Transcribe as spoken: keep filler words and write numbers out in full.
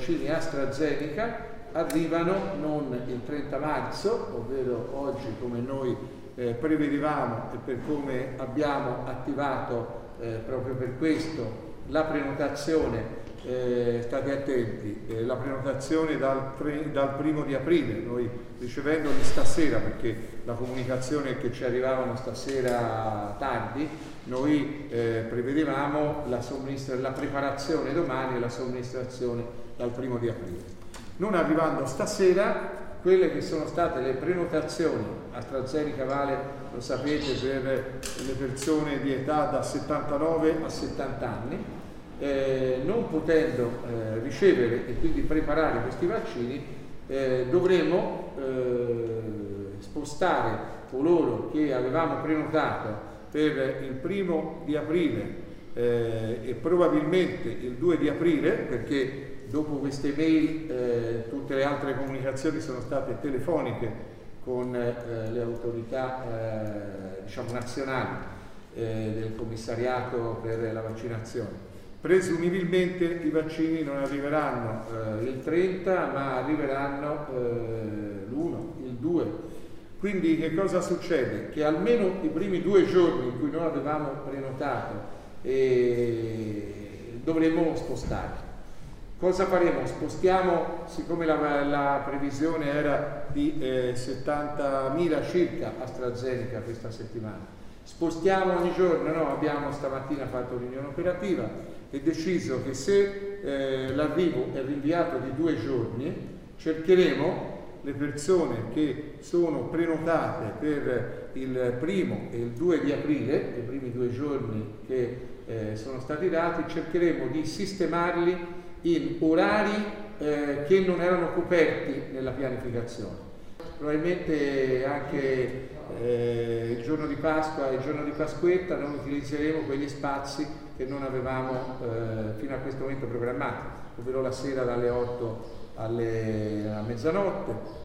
vaccini AstraZeneca arrivano non il trenta marzo, ovvero oggi come noi eh, prevedevamo e per come abbiamo attivato eh, proprio per questo la prenotazione, eh, state attenti, eh, la prenotazione dal, dal primo di aprile, noi ricevendoli stasera, perché la comunicazione che ci arrivavano stasera tardi, noi eh, prevedevamo la, la preparazione domani e la somministrazione dal primo di aprile. Non arrivando stasera, quelle che sono state le prenotazioni, AstraZeneca vale, lo sapete, per le persone di età da settantanove a settanta anni, eh, non potendo eh, ricevere e quindi preparare questi vaccini, eh, dovremo eh, spostare coloro che avevamo prenotato per il primo di aprile eh, e probabilmente il due di aprile, perché dopo queste mail eh, tutte le altre comunicazioni sono state telefoniche con eh, le autorità eh, diciamo nazionali eh, del commissariato per la vaccinazione. Presumibilmente i vaccini non arriveranno eh, il trenta, ma arriveranno eh, l'uno, il due. Quindi che cosa succede? Che almeno i primi due giorni in cui noi avevamo prenotato eh, dovremo spostare. Cosa faremo? Spostiamo, siccome la, la previsione era di eh, settantamila circa AstraZeneca questa settimana, spostiamo ogni giorno? No, abbiamo stamattina fatto riunione operativa e deciso che se eh, l'arrivo è rinviato di due giorni, cercheremo le persone che sono prenotate per il primo e il due di aprile, i primi due giorni che eh, sono stati dati, cercheremo di sistemarli in orari eh, che non erano coperti nella pianificazione. Probabilmente anche eh, il giorno di Pasqua e il giorno di Pasquetta noi utilizzeremo quegli spazi che non avevamo eh, fino a questo momento programmati, ovvero la sera dalle otto alle, a mezzanotte,